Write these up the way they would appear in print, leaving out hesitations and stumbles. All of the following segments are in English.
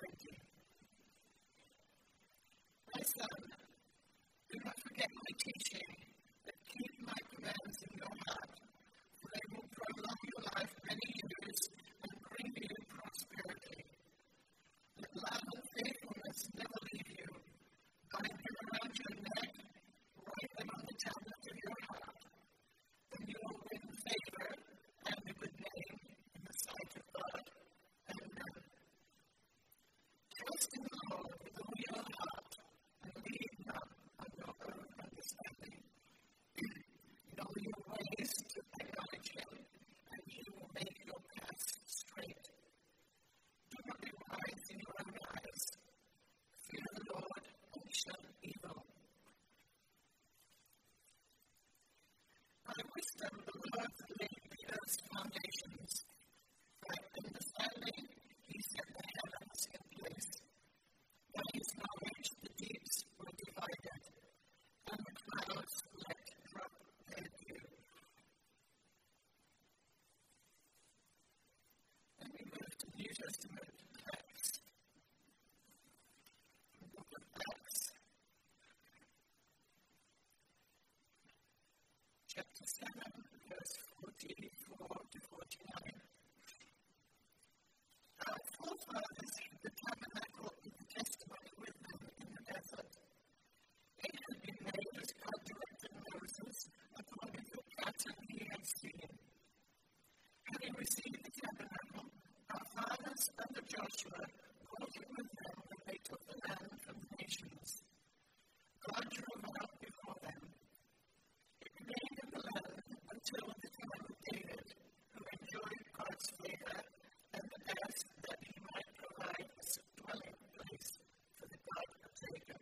20. My son, do not forget my teaching, but keep my commands in your heart, for they will prolong your life many years and bring you prosperity. Let love and faithfulness never leave you. Bind them around your neck, write them on the tablet of your heart. Then you will win favor and a good name in the sight of God and men. Trust in the Lord with all your heart and lean not on your own understanding. Know your ways to acknowledge Him, and He will make your paths straight. Do not be wise in your own eyes. Fear the Lord and shun evil. By wisdom the Lord laid the earth's foundations. By understanding He set the heavens in place. By His knowledge the deeps were divided, and the clouds let drop their dew. And we move to New Testament text. The book of Acts, chapter 7, verse 44 to 49. Our forefathers had the tabernacle of the testimony with them in the desert. It had been made as God directed Moses according to the pattern he had seen. Having received the tabernacle, our fathers under Joshua brought it with them when they took the land from the nations. God drove out before them. It remained in the land until the time of David, who enjoyed God's favor and asked that he might provide a dwelling place for the God of Jacob.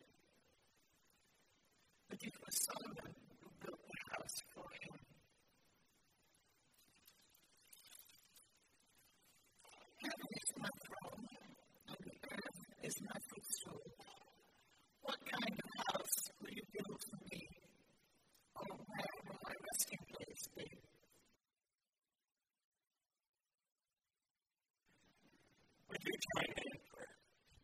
But it was Solomon who built the house for him. Heaven is my throne, and the earth is my footstool. What kind of house will you build for me? Or where will my resting place be? Would you join me in prayer?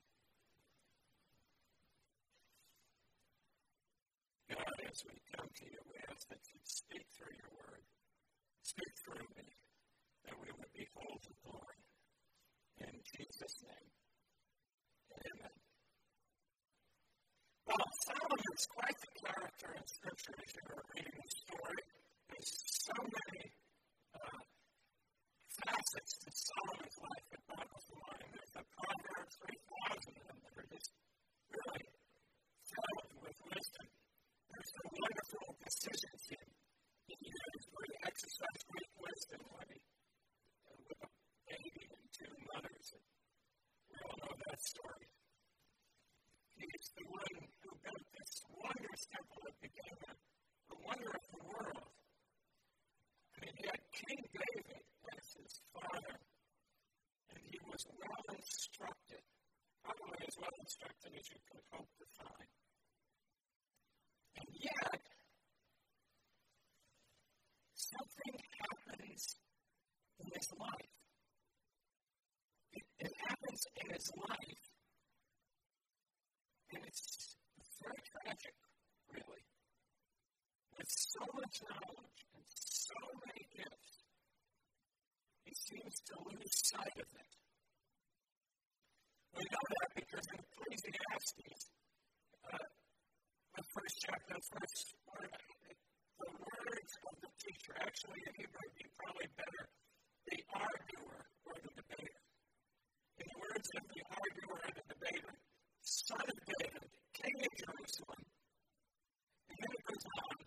God, as we come to you, we ask that you speak through your word. Speak through me, that we would behold the glory. In Jesus' name, amen. Well, Solomon is quite the character in Scripture as you are reading the story. There's so many facets to Solomon's life that boggles the mind. There's the Proverbs, 3,000 of them that are just really filled with wisdom. There's the wonderful decisions he used where he exercised great wisdom when he with a baby and two mothers. We all know that story. He's the one who built this wondrous temple that became the wonder of the world. And yet King David as his father, and he was well instructed, probably as well instructed as you could hope to find. And yet, something happens in his life. It happens in his life, and it's very tragic, really. With so much knowledge and so many gifts, he seems to lose sight of it. We know that because in Ecclesiastes, the first chapter, the first word, the words of the teacher, actually in Hebrew would be probably better, the arguer or the debater. In the words of the arguer or the debater, son of David, king of Jerusalem, and then it goes on,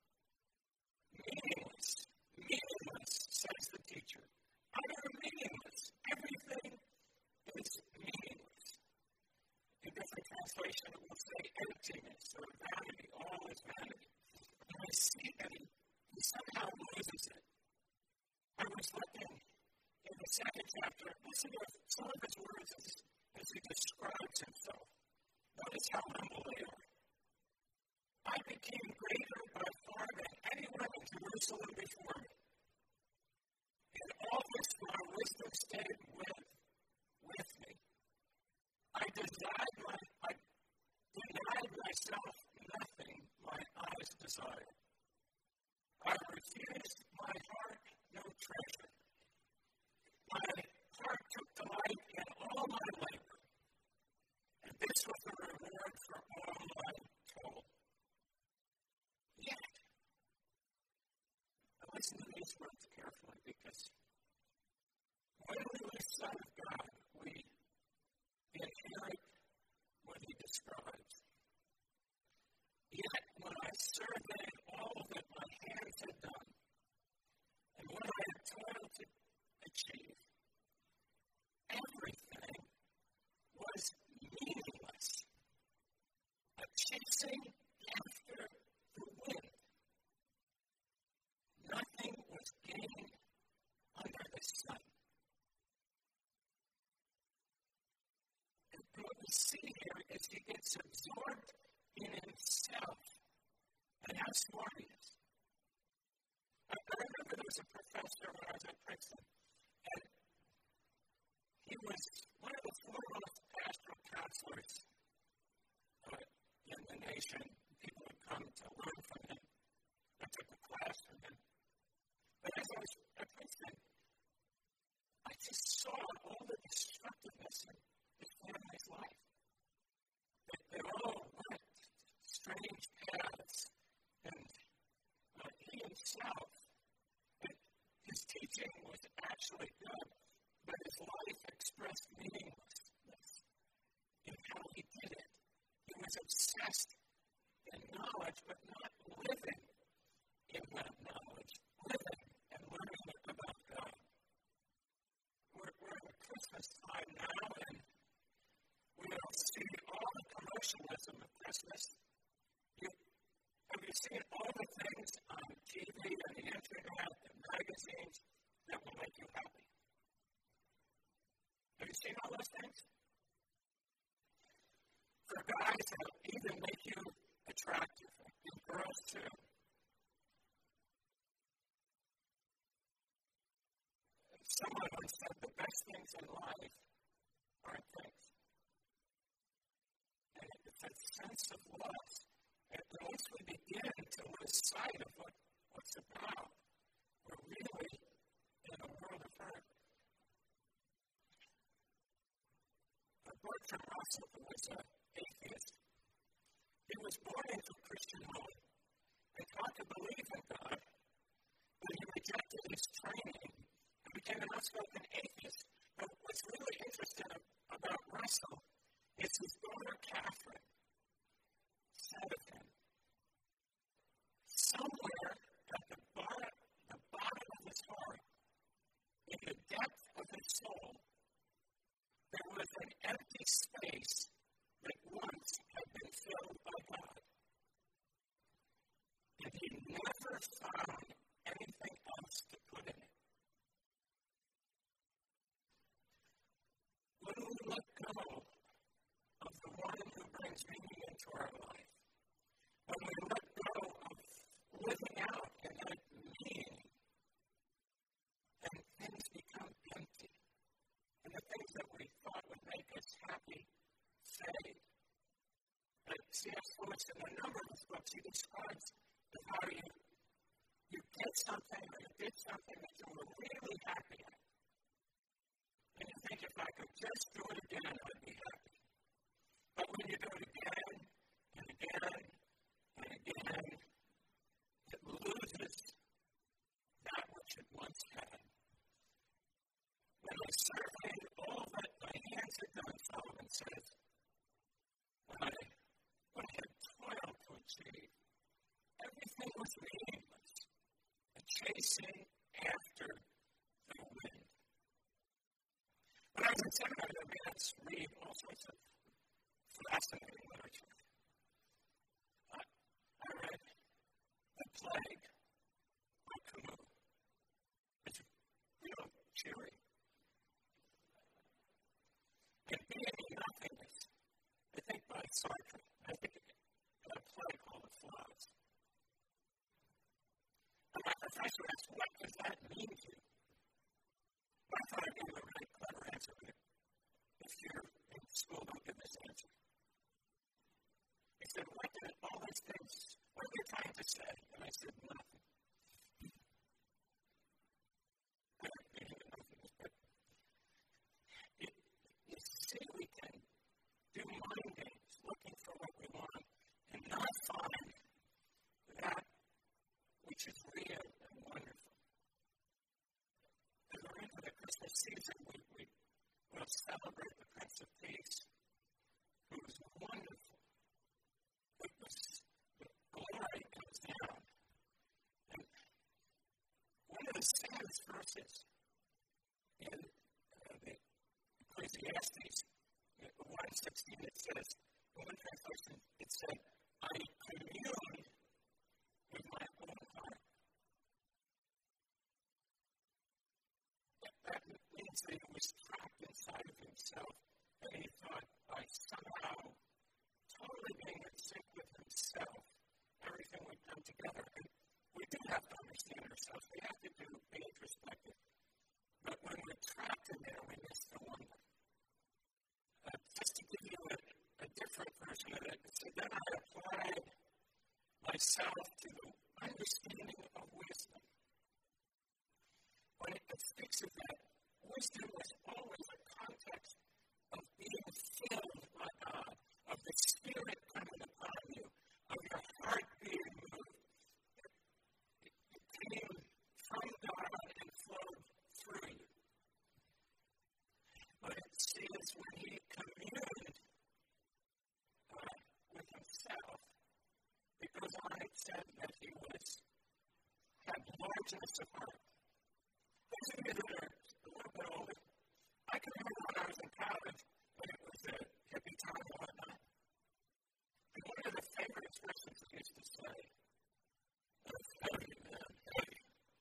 meaningless, says the teacher. Utter meaningless. Everything is meaningless. In different translation, it will say emptiness or vanity. All is vanity. And we see that he somehow loses it. I was looking in the second chapter, listen to some of his words as he describes himself. Notice how humble they are. I became greater by far than anyone in Jerusalem before me. In all this, my wisdom stayed with me. listen to these words carefully, because when we lose sight of God, we inherit what he describes. Yet, when I surveyed all that my hands had done, and what I had toiled to achieve, everything was meaningless. A chasing after the wind. Nothing was gained under the sun. And what we see here is he gets absorbed in himself and how smart he is. I remember there was a professor when I was at Princeton, and he was one of the foremost pastoral counselors in the nation. People would come to learn from him. I took a class from him. But as I was at Princeton, I just saw all the destructiveness in his family's life. They all went strange paths, and he himself, his teaching was actually good, but his life expressed meaninglessness in how he did it. He was obsessed in knowledge, but not living in that knowledge, living and learning about God. We're in Christmas time now, and we all see all the commercialism of Christmas. Have you seen all the things on TV and the internet and magazines that will make you happy? Have you seen all those things? For guys, they'll even make you attractive, and girls too. Someone once said the best things in life aren't things. And it's a sense of loss. And once we begin to lose sight of what's about, we're really in a world of hurt. Bertrand Russell, who was an atheist, he was born into a Christian home and taught to believe in God, but he rejected his training and became an outspoken atheist. But what's really interesting about Russell is his daughter, Catherine, said of him, somewhere at the bottom of his heart, in the depth of his soul, there was an empty space that once had been filled by God. And he never found anything else to put in it. When we let go of the one who brings meaning into our life, when we let go of living out in that meaning, and things become empty, and the things that we thought would make us happy fade. C.S. Lewis, in a number of his books, he describes how you get something or you did something that you were really happy at. And you think, if I could just do it again, I'd be happy. But when you do it again and again and again, it loses that which it once had. When I surveyed all that my hands had done, Solomon says, when I had toiled to achieve, everything was meaningless, a chasing after the wind. When I was in seminary, I began to read all sorts of fascinating literature. I read The Plague by Camus. It's real cheery. And Being in Nothingness, I think by Sartre. I think a play called The Flies. And my professor asked, what does that mean to you? I thought I gave a really clever answer, but if you're in school, don't give this answer. He said, what did all these things, what are you trying to say? And I said, nothing. I don't mean nothing, but you see, we can do mind games, looking for what we want, and not find that which is real and wonderful. this season, we will celebrate the Prince of Peace, who is wonderful. The glory comes down. And one of the saddest verses in the Ecclesiastes, 1:16, it says, in one translation, it said, I commune with my own heart. That means that he was trapped inside of himself, and he thought by somehow totally being in sync with himself, everything we've done together. And we do have to understand ourselves. We have to be introspective. But when we're trapped in there, we miss the wonder. Just to give you a different version of it, so then I applied myself to the understanding of wisdom. When it speaks of that, wisdom was always a context of being filled by God, of the Spirit coming upon you, of your heart being moved. It came from God and flowed through you. But it says when he communed with himself, it goes on, it said that he had largeness of heart. Those of you that are a little bit older, I can remember when I was in college, when it was a hippie time and whatnot. And one of the favorite expressions we used to say was, heavy, man, heavy.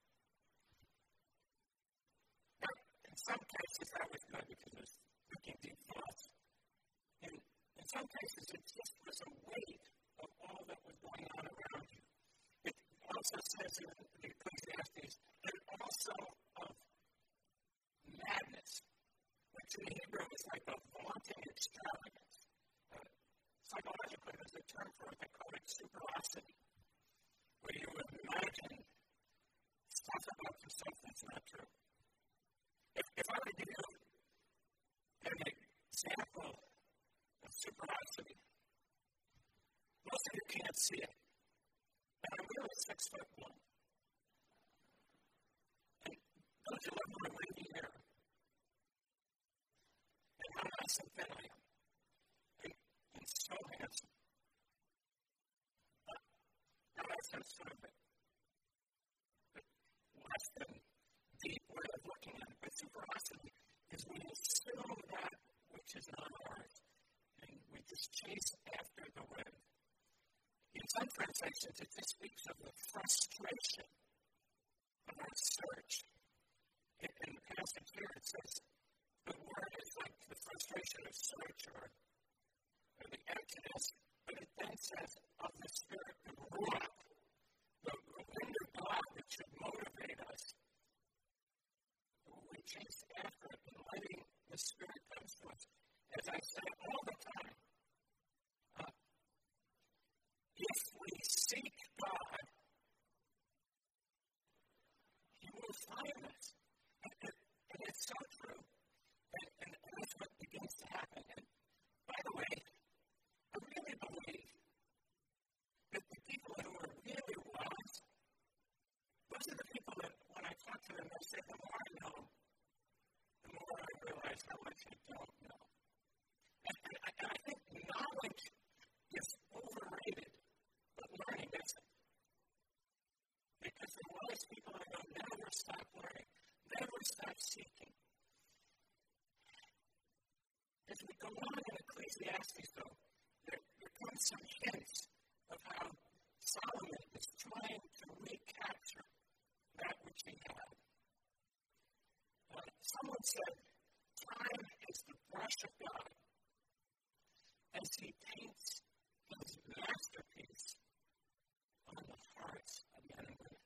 Now, in some cases, that was good because it was thinking deep thoughts. And in some cases, it just was a weight of all that was going on around you. It also says in the Ecclesiastes, and also of madness, which in Hebrew is like a vaunting extravagance. Psychologically, there's a term for it, they call it superosity, where you would imagine stuff about yourself that's not true. If I were to give you an example of superosity, most of you can't see it. And I'm really 6'1". And those who live my wavy hair, and how nice and thin I am, and so handsome. Now that's sort of less than deep way of looking at it. But superosity is we assume that which is not ours, and we just chase after the wind. In some translations, it just speaks of the frustration of our search. In the passage here, it says the word is like the frustration of search or the emptiness, but it then says of the spirit of ruach, the wind of God that should motivate us. We chase after it and letting the Spirit come to us. As I say all the time, if we seek God, he will find us. And it's so true. And that's what begins to happen. And by the way, I really believe that the people who are really wise, those are the people that when I talk to them, they say, the more I know, the more I realize how much I don't know. And I think knowledge is overrated, but learning isn't. Because the wise people I know never stop learning, never stop seeking. As we go on in Ecclesiastes, though, there comes some hints of how Solomon is trying to recapture that which he had. Someone said, time is the brush of God as he paints his masterpiece on the hearts of men and women.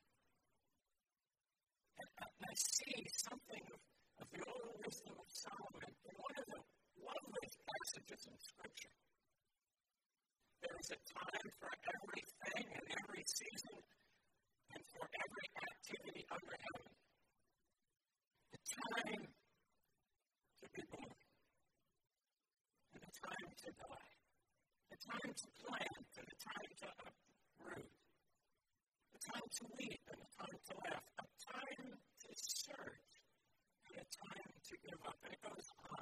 And I see something of the old wisdom of Solomon in one of the loveliest passages in Scripture. There is a time for everything and every season and for every activity under heaven. The time to be born and the time to die. The time to plant and the time to uproot. The time to weep and the time to laugh. A time to search and a time to give up. And it goes on.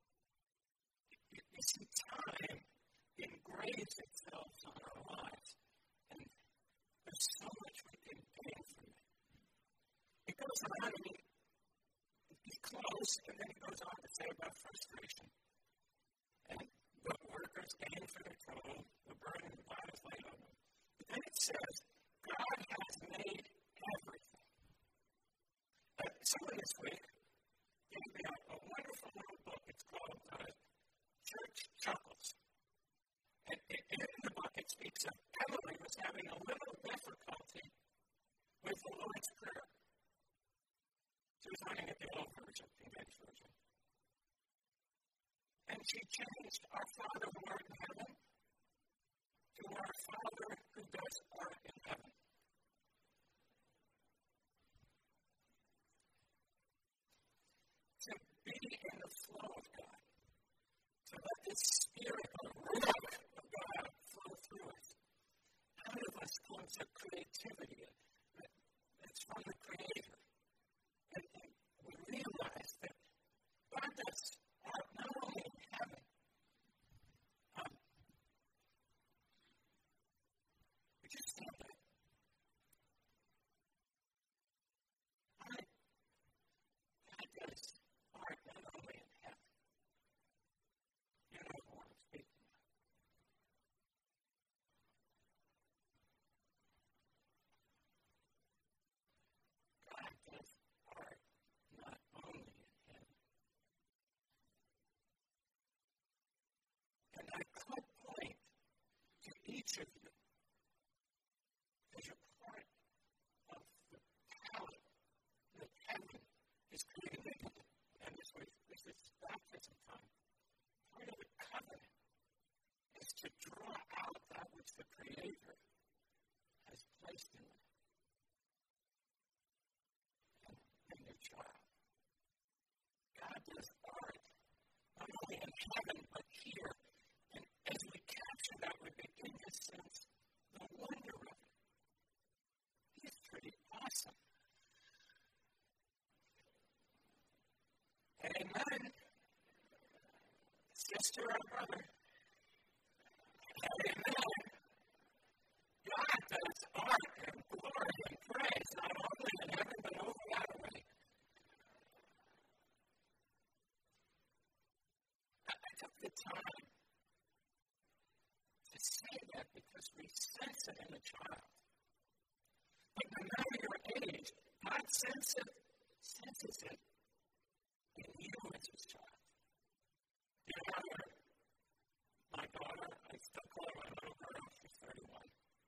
You see, time engraves itself on our lives. And there's so much we can gain from it. It goes on, and he's close, and then he goes on to say about frustration. And what workers gain for their toil, the burden of God is laid on them. But then it says, God has made everything. Someone this week gave me a wonderful little book. It's called Church Chuckles. And in the book, it speaks of Emily was having a little difficulty with the Lord's Prayer. She was running at the old version, King James Version. And she changed our Father who art in heaven to our Father who does art in heaven. To be in the flow of God, to let the Spirit, the Ruach of God flow through us. Out of us comes a creativity that's from the Creator. And we realize that God does art not only in heaven. We just stand there. God does art not only in heaven. You know what I'm speaking of. God does art not only in heaven. And I could point to each of you as a part of the palette that heaven is creating. And this is baptism time. Part of the covenant is to draw out that which the Creator has placed in them. And your child. God does art not only in heaven but here. And as we capture that, we begin to sense the wonder of it. He's pretty awesome. Amen. Sister or brother. Amen. God does art and glory and praise, not only in heaven, but over that way. I took the time to say that because we sense it in a child. But no matter your age, God senses it in you as his child. You know, my daughter, I still call her my little girl, she's 31.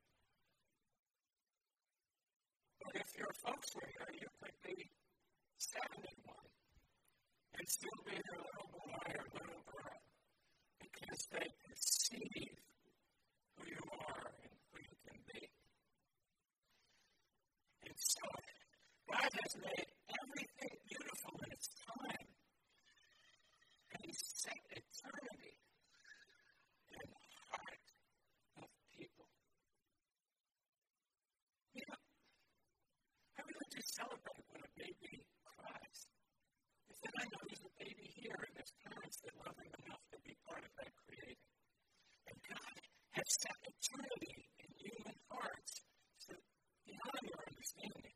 But if your folks were here, you could be 71 and still be their little boy or little girl because they perceive who you are and who you can be. And so, God has made everything beautiful in its time. And he set eternity in the heart of people. You know, I really do celebrate when a baby cries. Because then I know there's a baby here and there's parents that love him enough to be part of that creating. And God has set eternity in human hearts so beyond your understanding.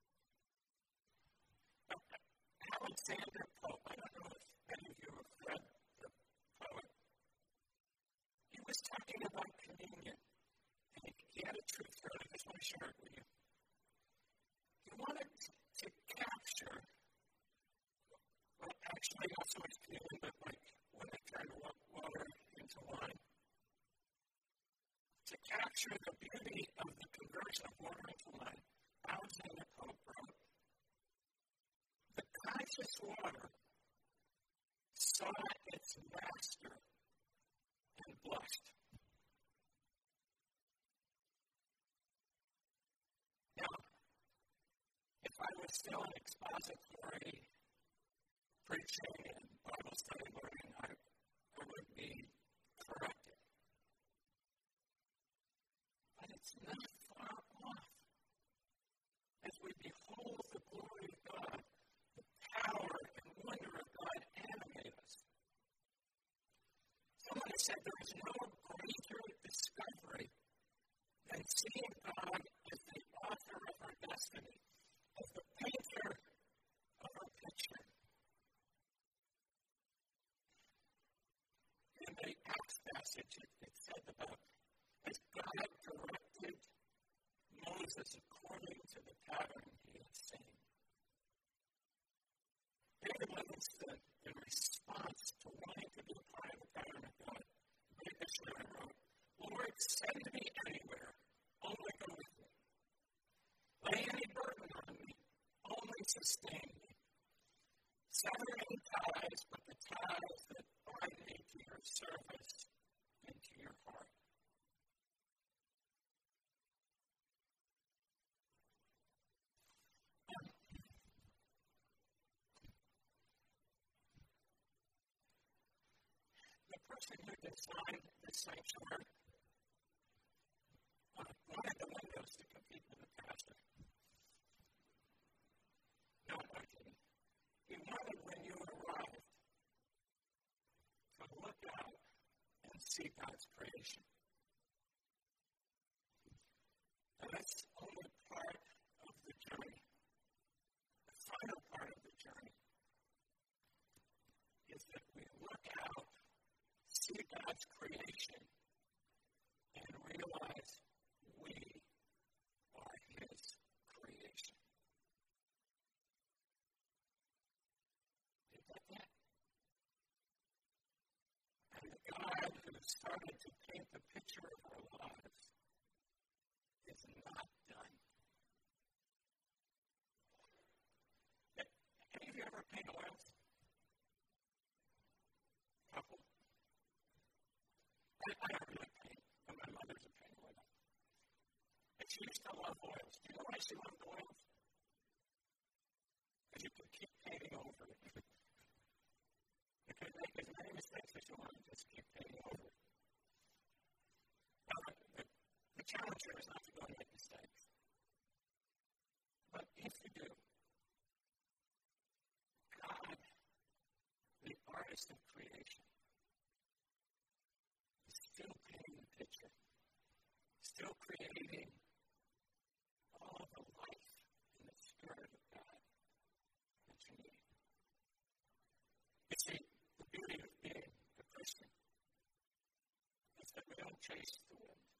Alexander Pope, I don't know if any of you have read the poet. He was talking about communion, and he had a truth here, and I just want to share it with you. He wanted to capture, well, actually not so much communion, but like when they turned water into wine, to capture the beauty of the conversion of water into wine. Alexander Pope wrote, "The conscious water saw its master and blushed." Now, if I was still in expository preaching and Bible study learning, I would be corrected. But it's not far off. As we behold the glory of God, the power and wonder of is no greater discovery than seeing God as the author of our destiny, as the painter of our picture. In the Acts passage, it said about as God directed Moses according to the pattern he had seen. David Livingston, in response to wanting to be a part of the pattern of God, made this letter wrote, Lord, send me anywhere, only go with me. Lay any burden on me, only sustain me. Sever any ties, but the ties that bind me to your service and to your heart. The person who designed this sanctuary wanted the windows to compete with the pastor. Not marketing. He wanted when you arrived to look out and see God's creation. And that's only part of the journey. The final part of the journey is that we look out, see God's creation, and realize we are His creation. You get that? And the God who started to paint the picture of our lives is not done. Any of you ever paint oils? Couple? I don't really paint, but my mother's a painter. And she used to love oils. Do you know why she loved oils? Because you can keep painting over it. You can make as many mistakes as you want and just keep painting over it. Now, the challenge here is not to go and make mistakes. But if you do, God, the artist of creation, is still painting the picture, still creating all the life and the Spirit of God that you need. You see, the beauty of being a Christian is that we don't chase the wind.